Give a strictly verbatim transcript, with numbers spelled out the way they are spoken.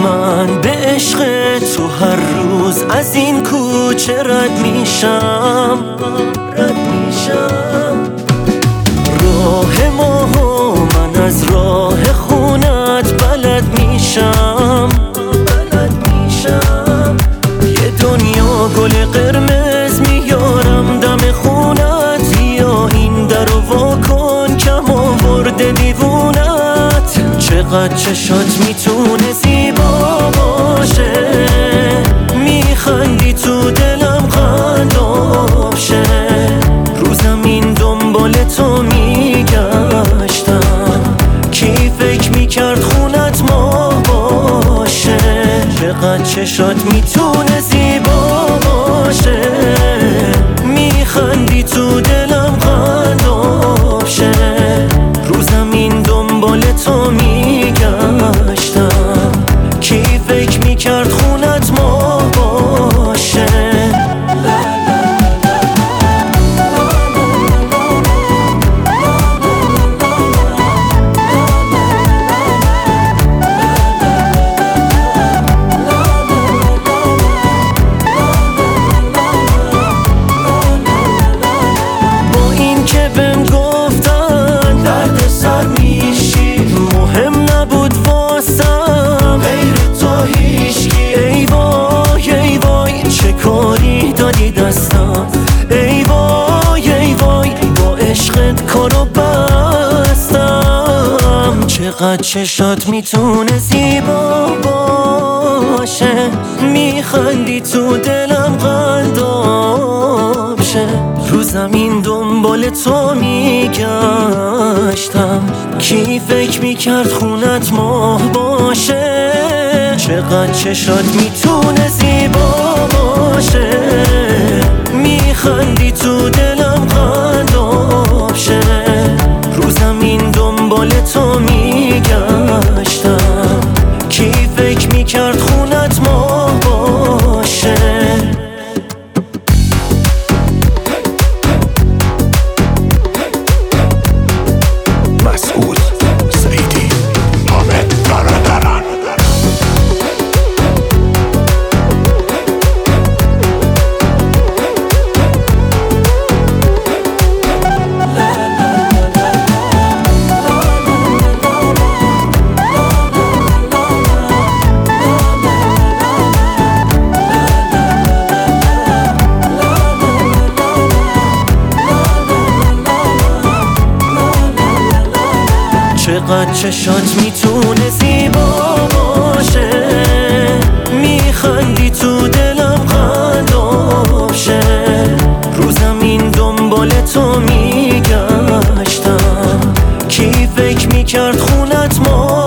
من به عشق تو هر روز از این کوچه رد میشم رد میشم راه ما و من از راه خونت بلد میشم بلد میشم یه دنیا گل قرمز میارم دم خونت یا این درو وا کن کم آورده دیوونت چقدر چشات میتونه زیبا باشه میخندی تو دلم قلاب شه رو زمین دنبال تو میگشتم کی فکر میکرد خونت ما باشه چقدر چشات میتونه زیبا باشه میخندی تو دلم قلاب شه رو زمین دنبال تو میگشتم کی فکر میکرد خونت ما باشه ای وای ای وای با عشقت کارو بستم چقدر چشات میتونه زیبا باشه میخندی تو دلم قلاب شه رو زمین دنبال تو میگشتم کی فکر میکرد خونت ماه باشه چقدر چشات میتونه زیبا باشه میخندی تو دلم قلاب شه رو زمین دنبال تو میگشتم کی فکر میکرد خونت ما باشه مسعود سعیدی حامد برادران چقدر چشات میتونه زیبا باشه میخندی تو دلم قلاب شه رو زمین دنبال تو میگشتم کی فکر میکرد خونت ما